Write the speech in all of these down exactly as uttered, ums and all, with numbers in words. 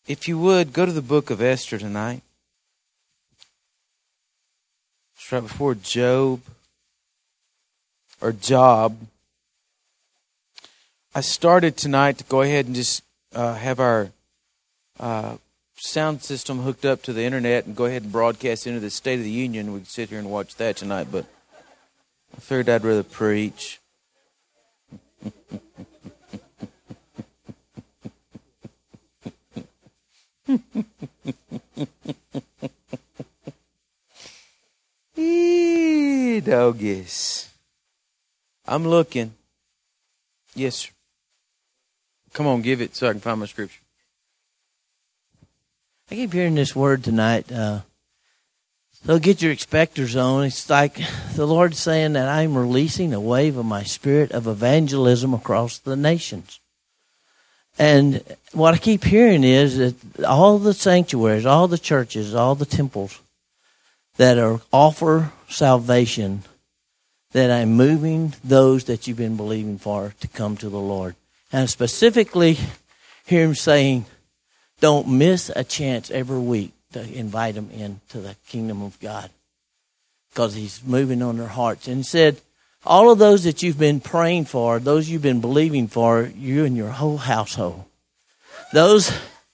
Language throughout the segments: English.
If you would, go to the book of Esther tonight. It's right before Job, or Job. I started tonight to go ahead and just uh, have our uh, sound system hooked up to the internet and go ahead and broadcast into the State of the Union. We can sit here and watch that tonight, but I figured I'd rather preach. Eee, doggies. I'm looking. Yes, sir. Come on, give it so I can find my scripture. I keep hearing this word tonight. Uh, so get your expectors on. It's like the Lord's saying that I'm releasing a wave of my spirit of evangelism across the nations. And what I keep hearing is that all the sanctuaries, all the churches, all the temples that are offer salvation, that I'm moving those that you've been believing for to come to the Lord. And I specifically hear him saying, don't miss a chance every week to invite them into the kingdom of God, because he's moving on their hearts. And he said, all of those that you've been praying for, those you've been believing for, you and your whole household, those,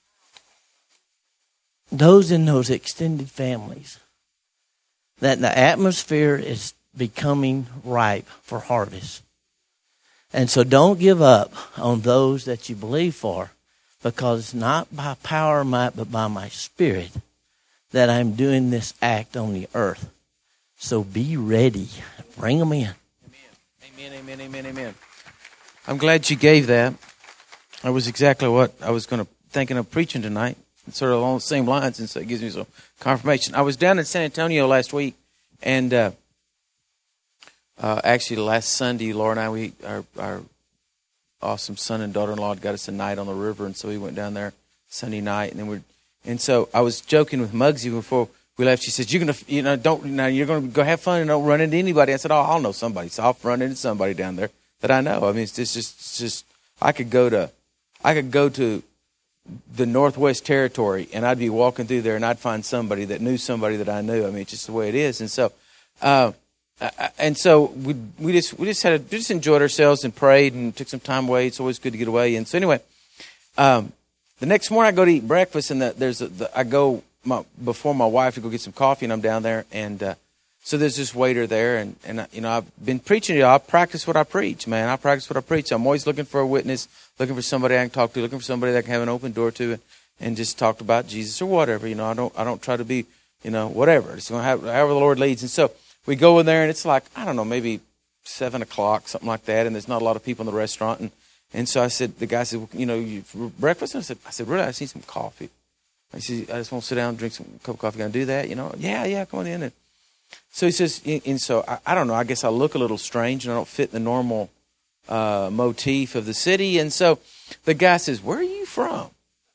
those in those extended families, that the atmosphere is becoming ripe for harvest. And so don't give up on those that you believe for, because it's not by power or might, but by my spirit that I'm doing this act on the earth. So be ready. Bring them in. Amen, amen, amen, amen. I'm glad you gave that. That was exactly what I was going to thinking of preaching tonight. It's sort of along the same lines, and so it gives me some confirmation. I was down in San Antonio last week, and uh, uh, actually last Sunday, Laura and I, we our, our awesome son and daughter-in-law got us a night on the river, and so we went down there Sunday night, and then we and so I was joking with Muggsy before we left. She said, "You're gonna, you know, don't now you're gonna go have fun and don't run into anybody." I said, "Oh, I'll know somebody." So I'll run into somebody down there that I know. I mean, it's just, it's just I could go to, I could go to the Northwest Territory, and I'd be walking through there, and I'd find somebody that knew somebody that I knew. I mean, it's just the way it is. And so, uh, and so we we just we just had a, just enjoyed ourselves and prayed and took some time away. It's always good to get away. And so anyway, um, the next morning I go to eat breakfast, and the, there's a, the, I go my, before my wife to go get some coffee, and I'm down there, and uh, so there's this waiter there, and and you know I've been preaching to you. I practice what I preach, man. I practice what I preach. I'm always looking for a witness, looking for somebody I can talk to, looking for somebody that I can have an open door to, and, and just talk about Jesus or whatever. You know, I don't I don't try to be, you know, whatever. It's going to have however the Lord leads. And so we go in there, and it's like, I don't know, maybe seven o'clock, something like that, and there's not a lot of people in the restaurant. And, and so I said, the guy said, well, you know, you, for breakfast? And I said, I said, really, I just need some coffee. I said, I just want to sit down and drink some cup of coffee. Can I do that? You know, yeah, yeah, come on in. And so he says, and so I, I don't know, I guess I look a little strange, and I don't fit the normal uh, motif of the city. And so the guy says, where are you from?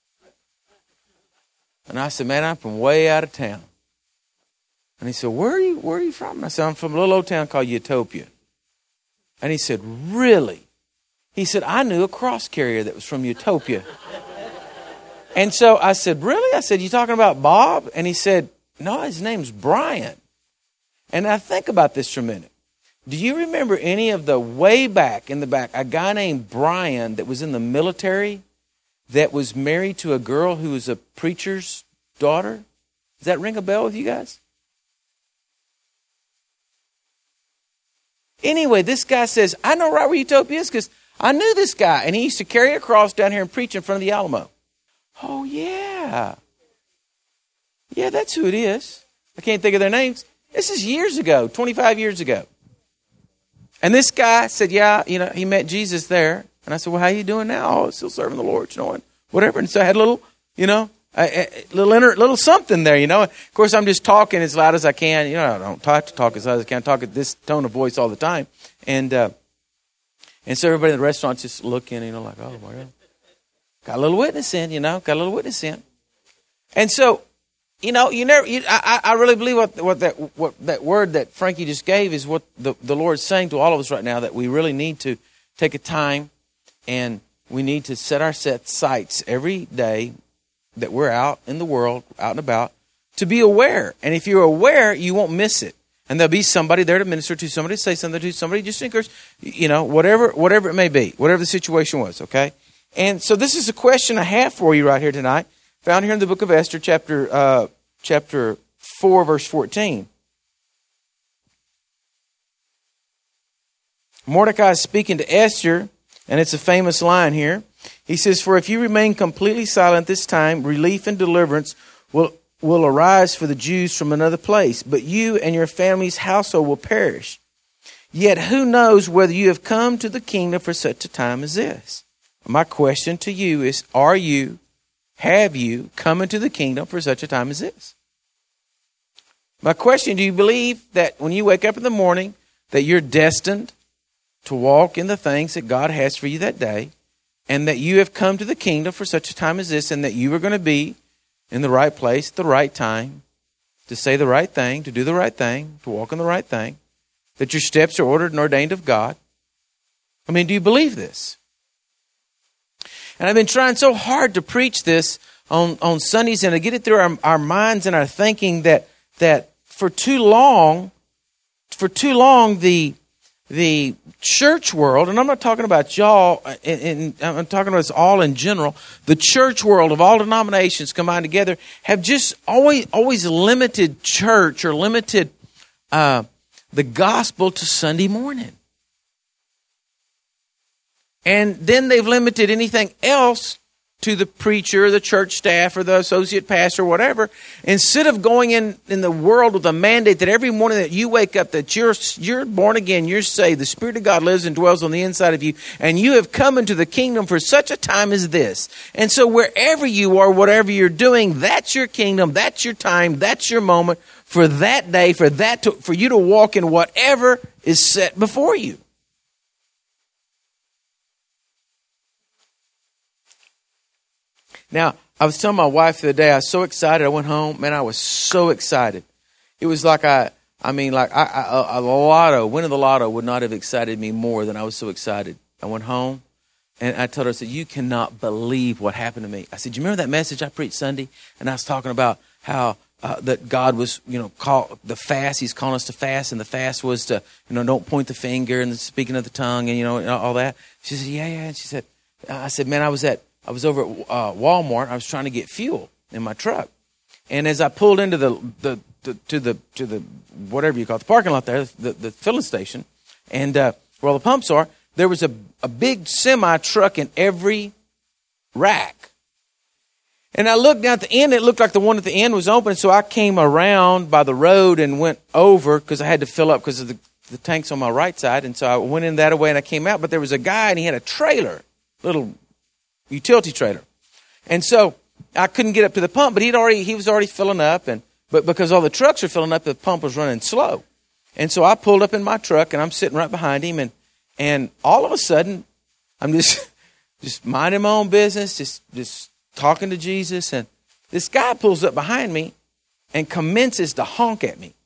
And I said, man, I'm from way out of town. And he said, where are you, where are you from? And I said, I'm from a little old town called Utopia. And he said, really? He said, I knew a cross carrier that was from Utopia. And so I said, really? I said, you talking about Bob? And he said, no, his name's Brian. And I think about this for a minute. Do you remember any of the way back in the back, a guy named Brian that was in the military that was married to a girl who was a preacher's daughter? Does that ring a bell with you guys? Anyway, this guy says, I know right where Utopia is because I knew this guy, and he used to carry a cross down here and preach in front of the Alamo. Oh, yeah. Yeah, that's who it is. I can't think of their names. This is years ago, twenty-five years ago. And this guy said, yeah, you know, he met Jesus there. And I said, well, how you doing now? Oh, still serving the Lord, you know, and whatever. And so I had a little, you know, a, a little inner, little something there, you know. Of course, I'm just talking as loud as I can. You know, I don't have to talk as loud as I can. I talk at this tone of voice all the time. And uh, and so everybody in the restaurant's just looking, you know, like, oh, my God. Got a little witness in, you know, got a little witness in. And so, you know, you never, you, I, I really believe what, what that what that word that Frankie just gave is what the, the Lord's saying to all of us right now, that we really need to take a time and we need to set our set sights every day, that we're out in the world, out and about, to be aware. And if you're aware, you won't miss it. And there'll be somebody there to minister to, somebody to say something to, somebody just encourage, you know, whatever, whatever it may be, whatever the situation was, okay? And so this is a question I have for you right here tonight, found here in the book of Esther, chapter uh, chapter four, verse fourteen. Mordecai is speaking to Esther, and it's a famous line here. He says, "For if you remain completely silent this time, relief and deliverance will will arise for the Jews from another place, but you and your family's household will perish. Yet who knows whether you have come to the kingdom for such a time as this?" My question to you is, are you, have you come into the kingdom for such a time as this? My question, do you believe that when you wake up in the morning that you're destined to walk in the things that God has for you that day, and that you have come to the kingdom for such a time as this, and that you are going to be in the right place at the right time, to say the right thing, to do the right thing, to walk in the right thing, that your steps are ordered and ordained of God? I mean, do you believe this? And I've been trying so hard to preach this on, on Sundays and to get it through our, our minds and our thinking that that for too long, for too long, the the church world, and I'm not talking about y'all, and I'm talking about us all in general, the church world of all denominations combined together have just always always limited church or limited uh, the gospel to Sunday morning. And then they've limited anything else to the preacher, the church staff, or the associate pastor, or whatever. Instead of going in, in the world with a mandate that every morning that you wake up, that you're you're born again, you're saved, the Spirit of God lives and dwells on the inside of you, and you have come into the kingdom for such a time as this. And so wherever you are, whatever you're doing, that's your kingdom, that's your time, that's your moment for that day, for that to, for you to walk in whatever is set before you. Now, I was telling my wife the other day, I was so excited. I went home. Man, I was so excited. It was like I, I mean, like I, I, a lotto, winning the lotto would not have excited me more than I was so excited. I went home and I told her, I said, "You cannot believe what happened to me." I said, "You remember that message I preached Sunday?" And I was talking about how uh, that God was, you know, call the fast. He's calling us to fast. And the fast was to, you know, don't point the finger and the speaking of the tongue and, you know, all that. She said, "Yeah, yeah." And she said, I said, "Man, I was at, I was over at uh, Walmart. I was trying to get fuel in my truck, and as I pulled into the the, the to the to the whatever you call it, the parking lot there, the, the filling station, and uh, where all the pumps are, there was a a big semi truck in every rack. And I looked down at the end. It looked like the one at the end was open, so I came around by the road and went over because I had to fill up because of the the tank's on my right side, and so I went in that way and I came out. But there was a guy and he had a trailer, little utility trailer. And so I couldn't get up to the pump, but he'd already he was already filling up, and but because all the trucks are filling up, the pump was running slow. And so I pulled up in my truck and I'm sitting right behind him, and and all of a sudden I'm just just minding my own business, just just talking to Jesus, and this guy pulls up behind me and commences to honk at me.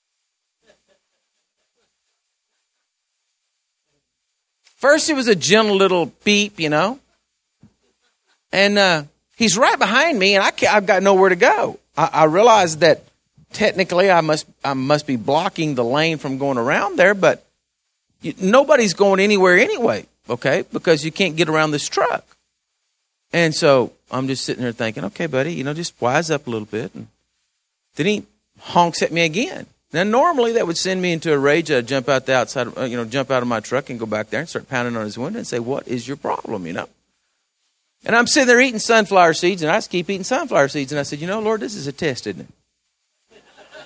First it was a gentle little beep, you know. And uh, he's right behind me, and I can't, I've got nowhere to go. I, I realized that technically I must I must be blocking the lane from going around there, but you, nobody's going anywhere anyway, okay, because you can't get around this truck. And so I'm just sitting there thinking, okay, buddy, you know, just wise up a little bit. And then he honks at me again. Now, normally that would send me into a rage. I'd jump out the outside, you know, jump out of my truck and go back there and start pounding on his window and say, "What is your problem?" You know. And I'm sitting there eating sunflower seeds, and I just keep eating sunflower seeds. And I said, "You know, Lord, this is a test, isn't it?"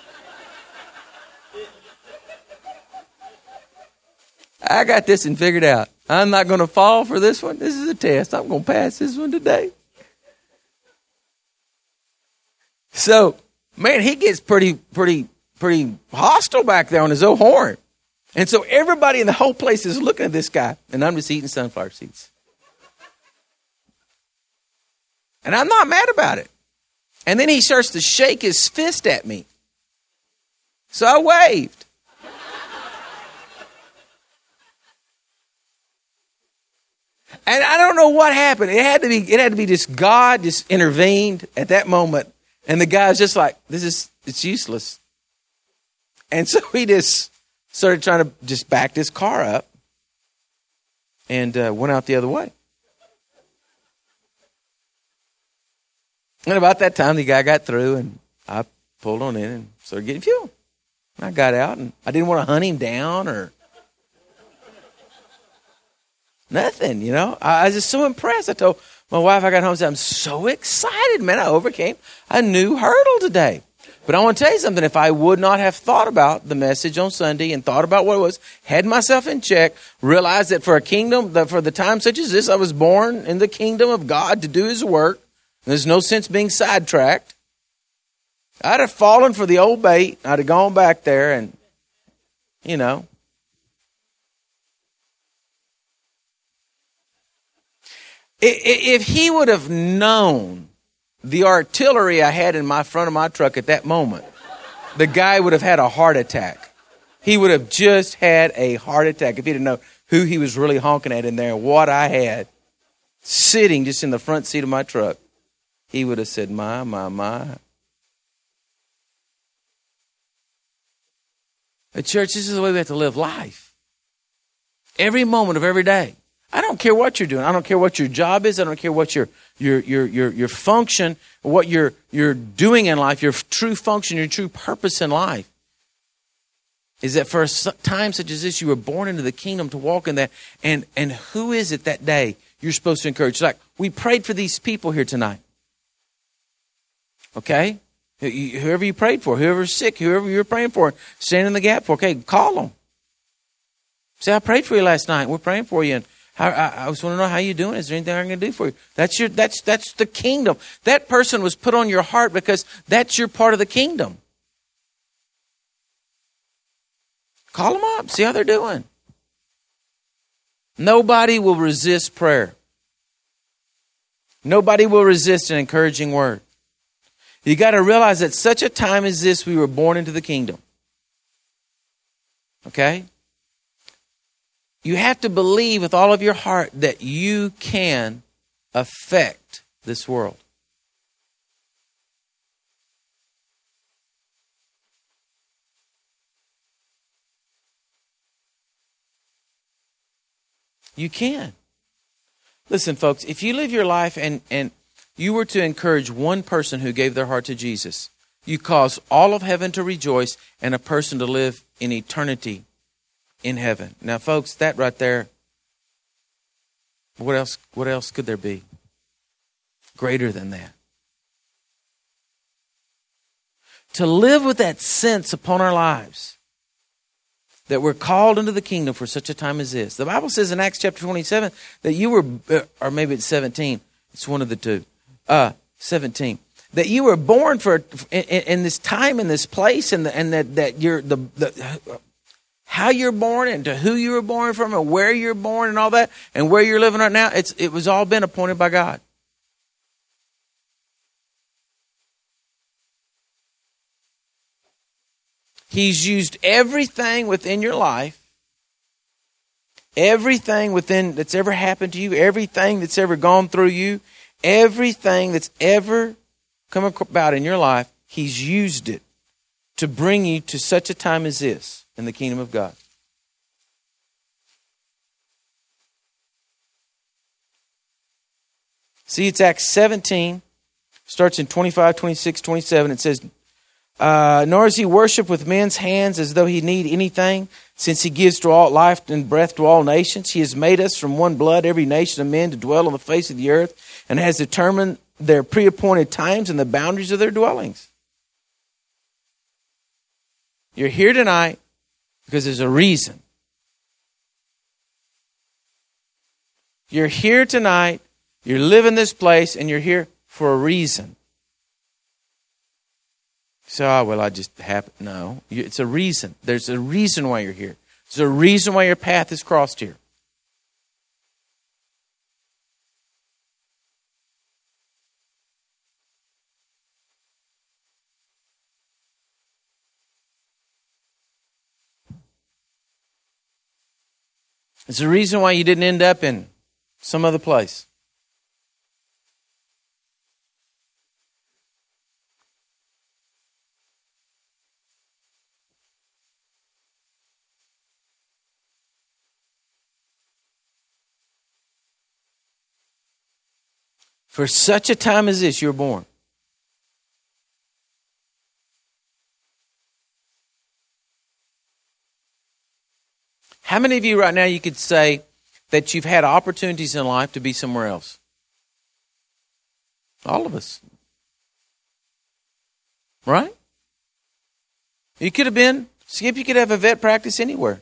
I got this and figured out. I'm not going to fall for this one. This is a test. I'm going to pass this one today. So, man, he gets pretty, pretty, pretty hostile back there on his old horn. And so everybody in the whole place is looking at this guy, and I'm just eating sunflower seeds. And I'm not mad about it. And then he starts to shake his fist at me. So I waved. And I don't know what happened. It had to be, it had to be just God just intervened at that moment. And the guy's just like, this is, it's useless. And so he just started trying to just back this car up and uh, went out the other way. And about that time, the guy got through and I pulled on in and started getting fuel. And I got out and I didn't want to hunt him down or nothing, you know. I, I was just so impressed. I told my wife I got home and said, I'm so excited, man. I overcame a new hurdle today. But I want to tell you something. If I would not have thought about the message on Sunday and thought about what it was, had myself in check, realized that for a kingdom, that for the time such as this, I was born in the kingdom of God to do his work. There's no sense being sidetracked. I'd have fallen for the old bait. I'd have gone back there and, you know. If he would have known the artillery I had in my front of my truck at that moment, the guy would have had a heart attack. He would have just had a heart attack if he didn't know who he was really honking at in there and what I had sitting just in the front seat of my truck. He would have said, my, my, my. But church, this is the way we have to live life. Every moment of every day. I don't care what you're doing. I don't care what your job is. I don't care what your your your your your function, what you're you're doing in life, your true function, your true purpose in life. Is that for a time such as this, you were born into the kingdom to walk in that. And and who is it that day you're supposed to encourage? Like we prayed for these people here tonight. Okay? Whoever you prayed for, whoever's sick, whoever you're praying for, stand in the gap for. Okay, call them. Say, I prayed for you last night. We're praying for you. And How, I, I just want to know how you're doing. Is there anything I can do for you? That's your. That's that's the kingdom. That person was put on your heart because that's your part of the kingdom. Call them up. See how they're doing. Nobody will resist prayer. Nobody will resist an encouraging word. You got to realize that such a time as this, we were born into the kingdom. Okay? You have to believe with all of your heart that you can affect this world. You can. Listen, folks, if you live your life and, and you were to encourage one person who gave their heart to Jesus, you cause all of heaven to rejoice and a person to live in eternity in heaven. Now, folks, that right there, what else, what else could there be greater than that? To live with that sense upon our lives that we're called into the kingdom for such a time as this. The Bible says in Acts chapter twenty-seven that you were, or maybe it's seventeen, it's one of the two, uh, seventeen, that you were born for in, in this time, in this place, and, the, and that, that you're the, the how you're born and to who you were born from and where you're born and all that and where you're living right now, it's it was all been appointed by God. He's used everything within your life, everything within that's ever happened to you, everything that's ever gone through you, everything that's ever come about in your life, he's used it to bring you to such a time as this in the kingdom of God. See, it's Acts seventeen, starts in twenty-five, twenty-six, twenty-seven. It says, uh, nor is he worshipped with men's hands as though he need anything, since he gives to all life and breath to all nations. He has made us from one blood, every nation of men, to dwell on the face of the earth, and has determined their pre-appointed times and the boundaries of their dwellings. You're here tonight because there's a reason. You're here tonight, you're living this place, and you're here for a reason. So, oh, well, I just happen. No, it's a reason. There's a reason why you're here. There's a reason why your path is crossed here. It's the reason why you didn't end up in Some other place. For such a time as this, you're born. How many of you right now you could say that you've had opportunities in life to be somewhere else? All of us. Right? You could have been, Skip, you could have a vet practice anywhere.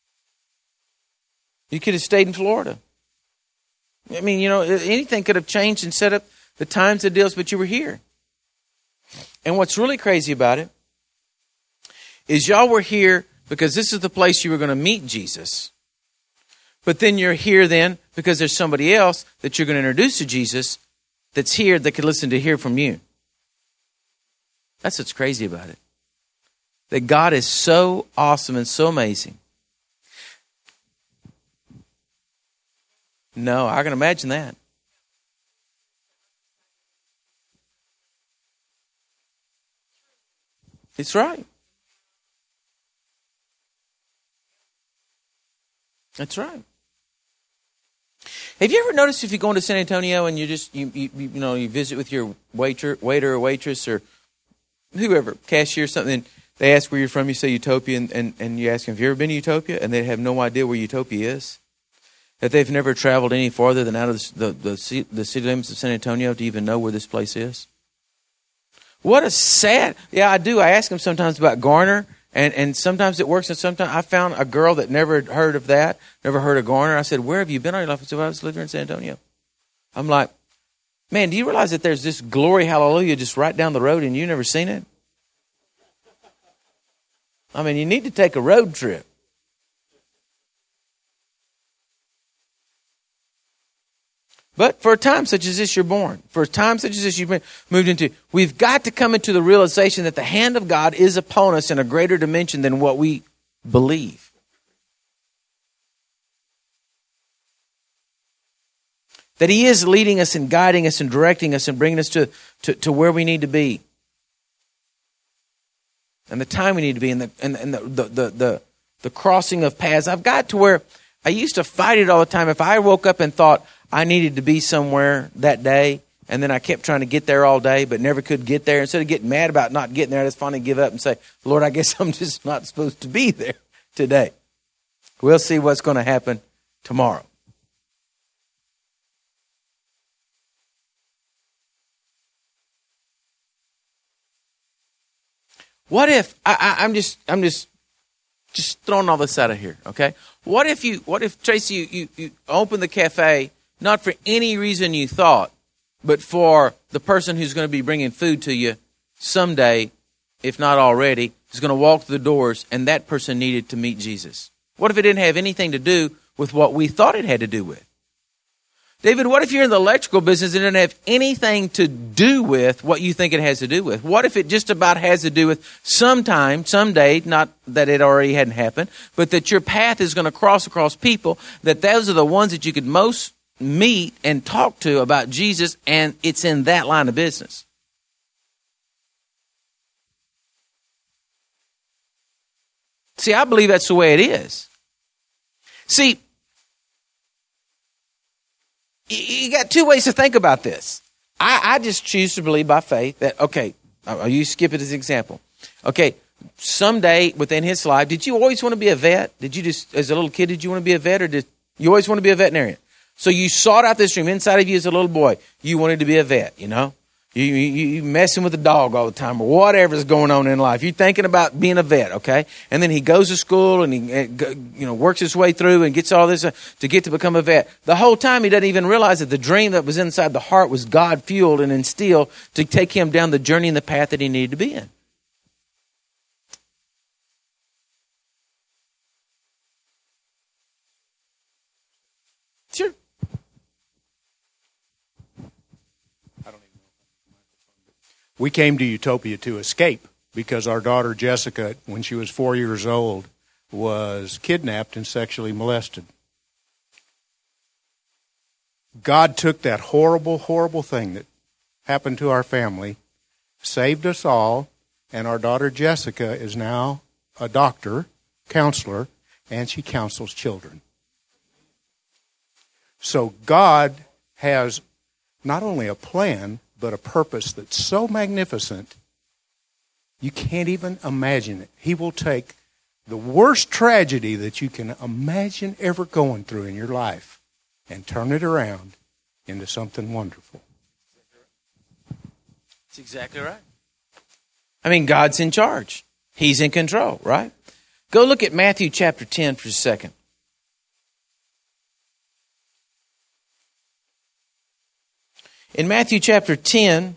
You could have stayed in Florida. I mean, you know, anything could have changed and set up the times, the deals, but you were here. And what's really crazy about it is y'all were here because this is the place you were going to meet Jesus. But then you're here then because there's somebody else that you're going to introduce to Jesus that's here that could listen to hear from you. That's what's crazy about it. That God is so awesome and so amazing. No, I can imagine that. It's right. That's right. Have you ever noticed if you go into San Antonio and you just you you, you know you visit with your waiter waiter or waitress or whoever, cashier or something, they ask where you're from, you say Utopia, and, and, and you ask them, have you ever been to Utopia? And they have no idea where Utopia is. That they've never traveled any farther than out of the, the, the, the city limits of San Antonio to even know where this place is. What a sad... Yeah, I do. I ask them sometimes about Garner, and, and sometimes it works, and sometimes I found a girl that never heard of that, never heard of Garner. I said, where have you been all your life? I said, well, I was living here in San Antonio. I'm like, man, do you realize that there's this Glory Hallelujah just right down the road and you've never seen it? I mean, you need to take a road trip. But for a time such as this, you're born. For a time such as this, you've been moved into. We've got to come into the realization that the hand of God is upon us in a greater dimension than what we believe. That He is leading us and guiding us and directing us and bringing us to, to, to where we need to be. And the time we need to be, and the and, and the, the, the, the, the crossing of paths. I've got to where I used to fight it all the time. If I woke up and thought I needed to be somewhere that day, and then I kept trying to get there all day, but never could get there. Instead of getting mad about not getting there, I just finally give up and say, Lord, I guess I'm just not supposed to be there today. We'll see what's going to happen tomorrow. What if I, I, I'm just I'm just just throwing all this out of here, okay? What if you what if Tracy you, you, you open the cafe not for any reason you thought, but for the person who's going to be bringing food to you someday, if not already, is going to walk through the doors, and that person needed to meet Jesus? What if it didn't have anything to do with what we thought it had to do with? David, what if you're in the electrical business and it doesn't have anything to do with what you think it has to do with? What if it just about has to do with sometime, someday, not that it already hadn't happened, but that your path is going to cross across people, that those are the ones that you could most meet and talk to about Jesus, and it's in that line of business? See, I believe that's the way it is. See, you got two ways to think about this. I, I just choose to believe by faith that, okay, I'll use Skip it as an example. Okay, someday within his life, did you always want to be a vet? Did you just, as a little kid, did you want to be a vet, or did you always want to be a veterinarian? So you sought out this dream inside of you as a little boy. You wanted to be a vet, you know? You, you, you messing with the dog all the time or whatever's going on in life. You're thinking about being a vet, okay? And then he goes to school and he you know works his way through and gets all this uh, to get to become a vet. The whole time he doesn't even realize that the dream that was inside the heart was God-fueled and instilled to take him down the journey and the path that he needed to be in. Sure. We came to Utopia to escape because our daughter Jessica, when she was four years old, was kidnapped and sexually molested. God took that horrible, horrible thing that happened to our family, saved us all, and our daughter Jessica is now a doctor, counselor, and she counsels children. So God has not only a plan, but a purpose that's so magnificent, you can't even imagine it. He will take the worst tragedy that you can imagine ever going through in your life and turn it around into something wonderful. That's exactly right. I mean, God's in charge. He's in control, right? Go look at Matthew chapter ten for a second. In Matthew chapter ten,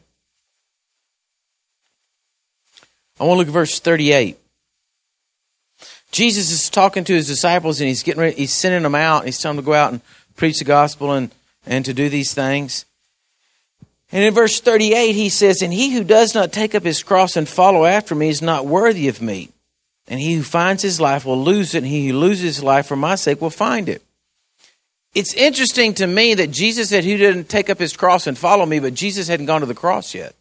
I want to look at verse thirty-eight. Jesus is talking to his disciples and he's getting ready, he's sending them out. He's telling them to go out and preach the gospel and, and to do these things. And in verse thirty-eight, he says, "And he who does not take up his cross and follow after me is not worthy of me. And he who finds his life will lose it, and he who loses his life for my sake will find it." It's interesting to me that Jesus said, "Who didn't take up his cross and follow me," but Jesus hadn't gone to the cross yet.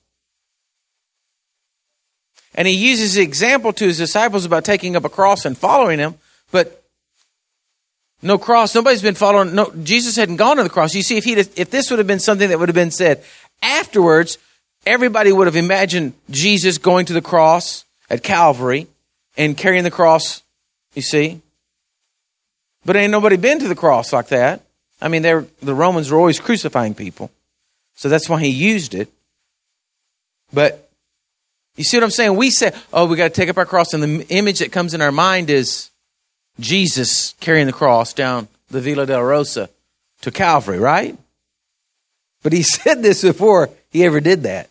And he uses the example to his disciples about taking up a cross and following him, but no cross. Nobody's been following. No, Jesus hadn't gone to the cross. You see, if he if this would have been something that would have been said afterwards, everybody would have imagined Jesus going to the cross at Calvary and carrying the cross, you see. But ain't nobody been to the cross like that. I mean, they were, the Romans were always crucifying people. So that's why he used it. But you see what I'm saying? We say, oh, we got to take up our cross. And the image that comes in our mind is Jesus carrying the cross down the Via Dolorosa to Calvary, right? But he said this before he ever did that.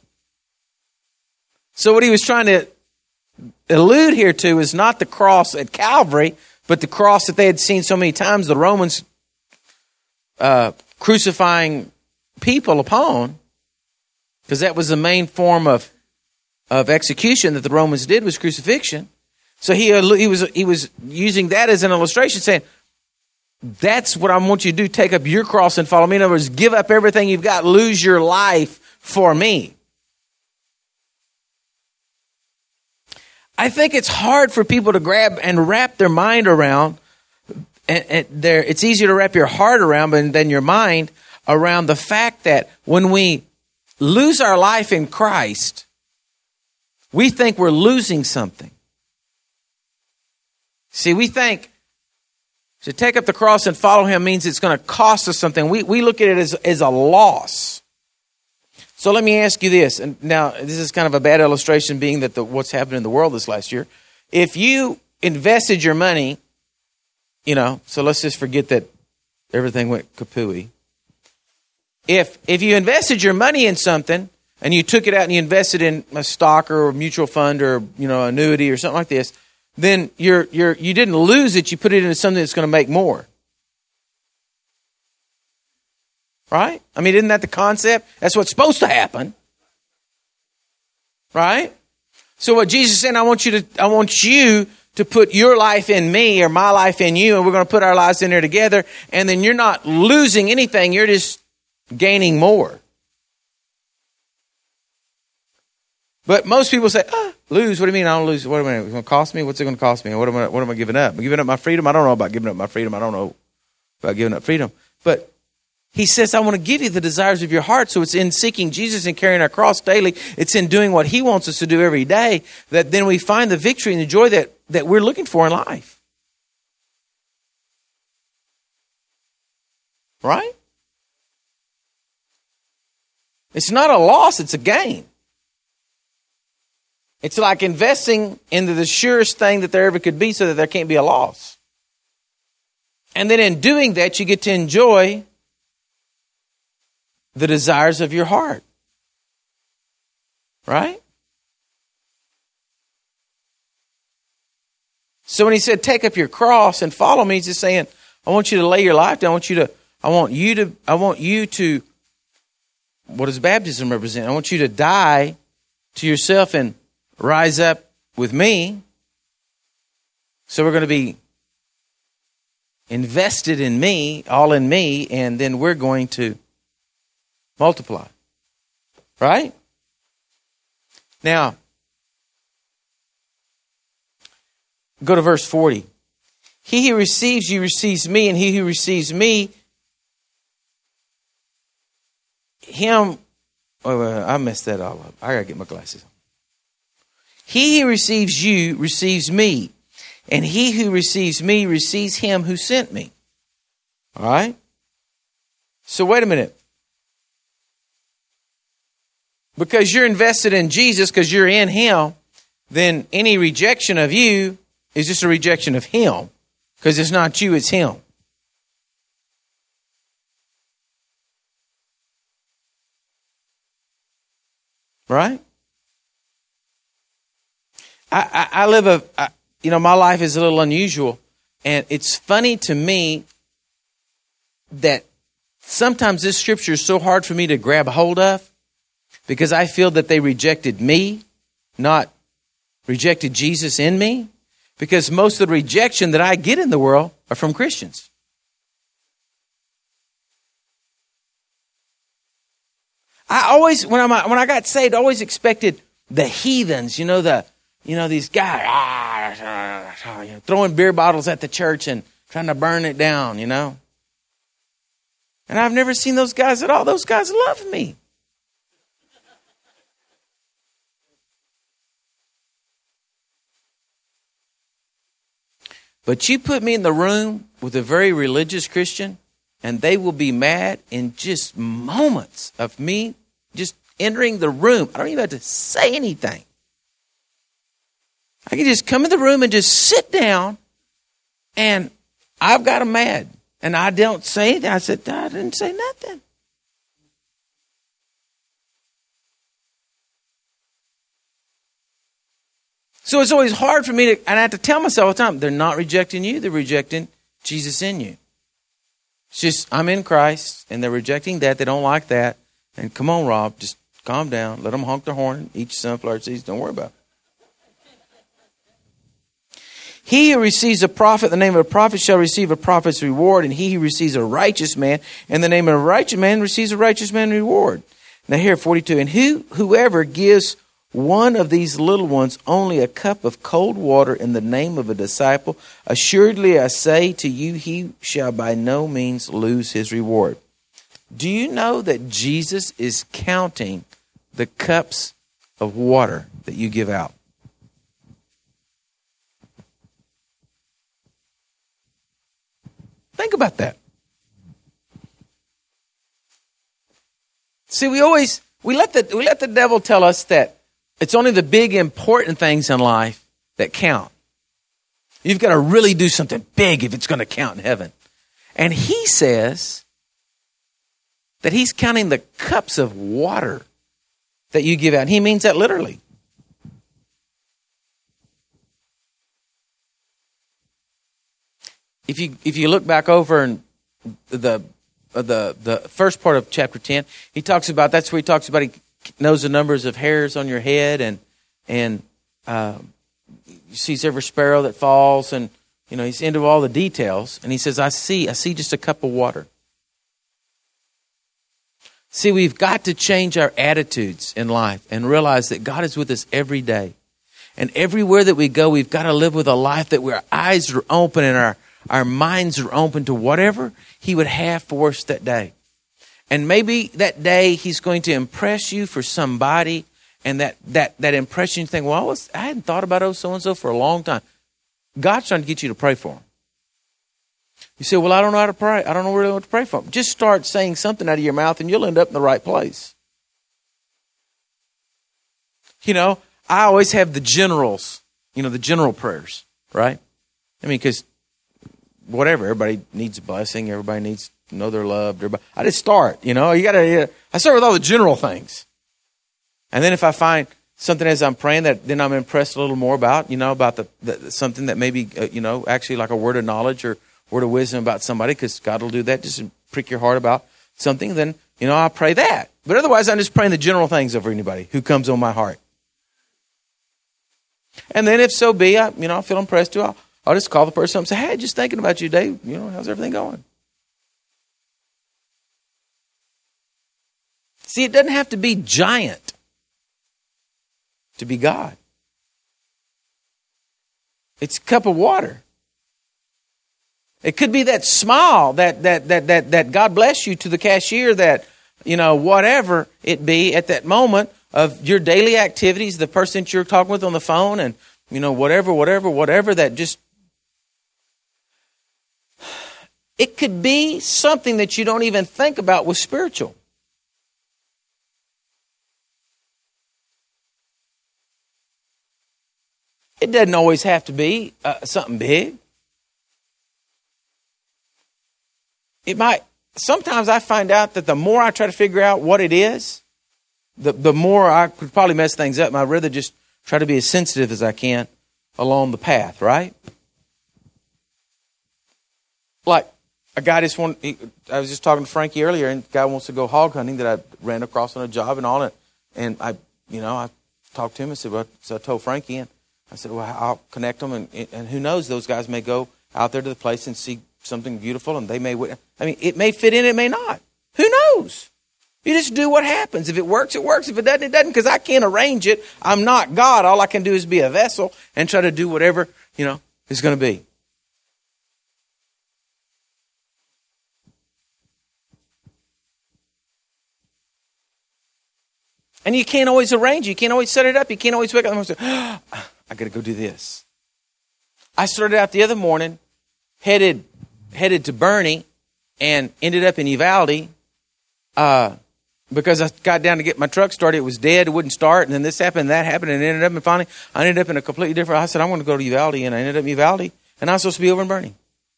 So what he was trying to allude here to is not the cross at Calvary, but the cross that they had seen so many times, the Romans uh, crucifying people upon, because that was the main form of of execution that the Romans did, was crucifixion. So he he was he was using that as an illustration, saying, that's what I want you to do. Take up your cross and follow me. In other words, give up everything you've got, lose your life for me. I think it's hard for people to grab and wrap their mind around. And, and there, it's easier to wrap your heart around than your mind around the fact that when we lose our life in Christ, we think we're losing something. See, we think to take up the cross and follow him means it's going to cost us something. We we look at it as, as a loss. So let me ask you this. And now, this is kind of a bad illustration, being that the, what's happened in the world this last year. If you invested your money, you know, so let's just forget that everything went kapooey. If if you invested your money in something and you took it out and you invested in a stock or a mutual fund or, you know, annuity or something like this, then you're you're you didn't lose it. You put it into something that's going to make more. Right? I mean, isn't that the concept? That's what's supposed to happen. Right? So what Jesus is saying, I want you to I want you to put your life in me or my life in you, and we're going to put our lives in there together, and then you're not losing anything, you're just gaining more. But most people say, ah, lose, what do you mean I don't lose? What am I, it's going to cost me? What's it going to cost me? What am I, what am I giving up? I'm giving up my freedom? I don't know about giving up my freedom. I don't know about giving up freedom. But he says, I want to give you the desires of your heart. So it's in seeking Jesus and carrying our cross daily. It's in doing what he wants us to do every day that then we find the victory and the joy that, that we're looking for in life. Right? It's not a loss, it's a gain. It's like investing into the surest thing that there ever could be so that there can't be a loss. And then in doing that, you get to enjoy the desires of your heart. Right? So when he said, take up your cross and follow me, he's just saying, I want you to lay your life down. I want you to, I want you to, I want you to, what does baptism represent? I want you to die to yourself and rise up with me. So we're going to be invested in me, all in me, and then we're going to multiply. Right? Now, go to verse forty. He who receives you receives me, and he who receives me, him, oh, well, I messed that all up. I got to get my glasses on. He who receives you receives me, and he who receives me receives him who sent me. All right? So wait a minute. Because you're invested in Jesus, because you're in him, then any rejection of you is just a rejection of him. Because it's not you, it's him. Right? I, I, I live a, I, you know, my life is a little unusual. And it's funny to me that sometimes this scripture is so hard for me to grab hold of because I feel that they rejected me, not rejected Jesus in me. Because most of the rejection that I get in the world are from Christians. I always, when I when I got saved, I always expected the heathens, you know, the you know these guys ah, you know, throwing beer bottles at the church and trying to burn it down, you know. And I've never seen those guys at all. Those guys love me. But you put me in the room with a very religious Christian, and they will be mad in just moments of me just entering the room. I don't even have to say anything. I can just come in the room and just sit down, and I've got them mad. And I don't say anything. I said, I didn't say nothing. So it's always hard for me to, and I have to tell myself all the time, they're not rejecting you, they're rejecting Jesus in you. It's just, I'm in Christ, and they're rejecting that, they don't like that. And come on, Rob, just calm down, let them honk their horn, eat your sunflower seeds, don't worry about it. He who receives a prophet in the name of a prophet shall receive a prophet's reward, and he who receives a righteous man in the name of a righteous man receives a righteous man's reward. Now here, forty-two, and who whoever gives one of these little ones only a cup of cold water in the name of a disciple, assuredly I say to you, he shall by no means lose his reward. Do you know that Jesus is counting the cups of water that you give out? Think about that. See, we always, we let the, we let the devil tell us that it's only the big important things in life that count. You've got to really do something big if it's going to count in heaven. And he says that he's counting the cups of water that you give out. He means that literally. If you if you look back over in the the the first part of chapter ten, he talks about, that's where he talks about he knows the numbers of hairs on your head, and and uh, he sees every sparrow that falls, and you know he's into all the details. And he says, "I see, I see just a cup of water." See, we've got to change our attitudes in life and realize that God is with us every day, and everywhere that we go, we've got to live with a life that where our eyes are open and our our minds are open to whatever He would have for us that day. And maybe that day He's going to impress you for somebody, and that that that impression you think, well, I, was, I hadn't thought about oh so-and-so for a long time. God's trying to get you to pray for them. You say, well, I don't know how to pray. I don't know really what to pray for them. Just start saying something out of your mouth and you'll end up in the right place. You know, I always have the generals, you know, the general prayers, right? I mean, because whatever, everybody needs a blessing. Everybody needs to know they're loved. Everybody, I just start, you know, you got to, I start with all the general things. And then if I find something as I'm praying that then I'm impressed a little more about, you know, about the, the something that maybe, uh, you know, actually like a word of knowledge or word of wisdom about somebody, because God will do that, just prick your heart about something, then, you know, I'll pray that. But otherwise, I'm just praying the general things over anybody who comes on my heart. And then if so be, I, you know, I feel impressed to, I'll, I'll just call the person up and say, hey, just thinking about you, Dave. You know, how's everything going? See, it doesn't have to be giant to be God. It's a cup of water. It could be that smile that that that that that God bless you to the cashier, that, you know, whatever it be at that moment of your daily activities, the person that you're talking with on the phone, and, you know, whatever, whatever, whatever, that just, it could be something that you don't even think about was spiritual. It doesn't always have to be uh, something big. It might, sometimes I find out that the more I try to figure out what it is, the, the more I could probably mess things up. And I'd rather just try to be as sensitive as I can along the path, right? Like a guy just want, he, I was just talking to Frankie earlier, and the guy wants to go hog hunting that I ran across on a job and all that. And I, you know, I talked to him and said, well, so I told Frankie, and I said, well, I'll connect them. And, and who knows, those guys may go out there to the place and see something beautiful, and they may, I mean, it may fit in, it may not. Who knows? You just do what happens. If it works, it works. If it doesn't, it doesn't, because I can't arrange it. I'm not God. All I can do is be a vessel and try to do whatever, you know, is going to be. And you can't always arrange it. You can't always set it up. You can't always wake up and say, oh, I got to go do this. I started out the other morning, headed headed to Bernie, and ended up in Uvalde uh, because I got down to get my truck started. It was dead. It wouldn't start. And then this happened, and that happened, and it ended up, and finally, I ended up in a completely different, I said, I'm going to go to Uvalde, and I ended up in Uvalde, and I was supposed to be over in Bernie.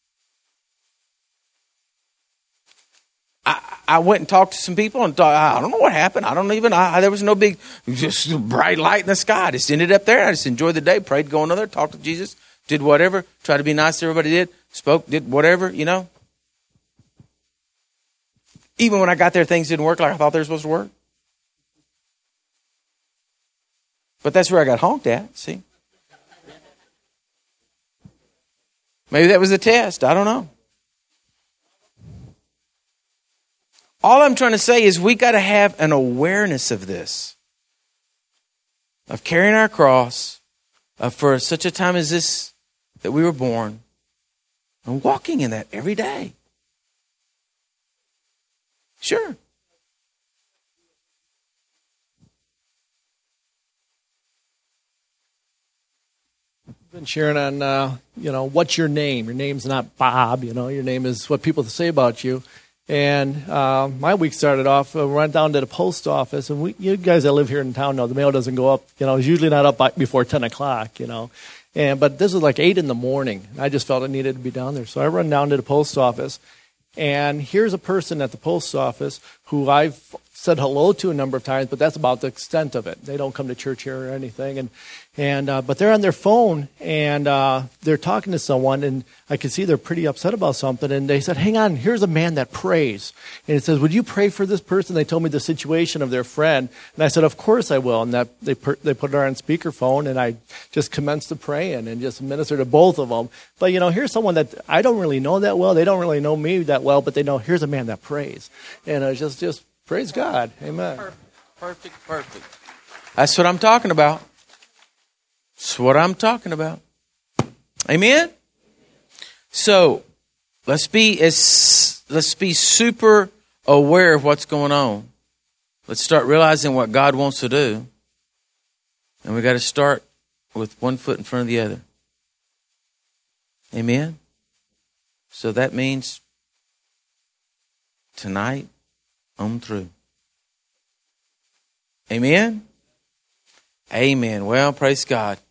I, I went and talked to some people, and thought, I don't know what happened. I don't even, I, there was no big, just bright light in the sky. I just ended up there. I just enjoyed the day, prayed, go another, talked to Jesus, did whatever, tried to be nice to everybody, did, spoke, did whatever, you know. Even when I got there, things didn't work like I thought they were supposed to work. But that's where I got honked at, see. Maybe that was a test. I don't know. All I'm trying to say is we got to have an awareness of this, of carrying our cross, of for such a time as this that we were born, and walking in that every day. Sure. I've been sharing on, uh, you know, what's your name? Your name's not Bob, you know, your name is what people say about you. And uh, my week started off, uh, went down to the post office, and we, you guys that live here in town know the mail doesn't go up, you know, it's usually not up by, before ten o'clock, you know. And but this was like eight in the morning. I just felt it needed to be down there. So I run down to the post office, and here's a person at the post office who I've said hello to a number of times, but that's about the extent of it. They don't come to church here or anything. And and uh, but they're on their phone, and uh, they're talking to someone, and I can see they're pretty upset about something. And they said, hang on, here's a man that prays. And it says, would you pray for this person? They told me the situation of their friend. And I said, of course I will. And that they, per- they put it on speakerphone, and I just commenced to praying and just ministered to both of them. But, you know, here's someone that I don't really know that well. They don't really know me that well, but they know here's a man that prays. And I just, just praise God. Amen. Perfect, perfect, perfect. That's what I'm talking about. That's what I'm talking about. Amen? So, let's be as let's be super aware of what's going on. Let's start realizing what God wants to do. And we got to start with one foot in front of the other. Amen? So that means tonight on through. Amen? Amen. Well, praise God.